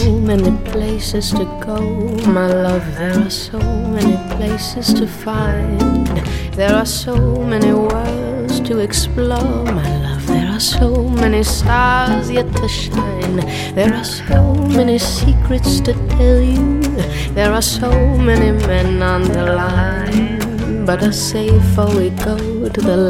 many places to go, my love. There are so many places to find. There are so many worlds to explore, my love. There are so many stars yet to shine. There are so many secrets to tell you. There are so many men on the line. But I say before we go to the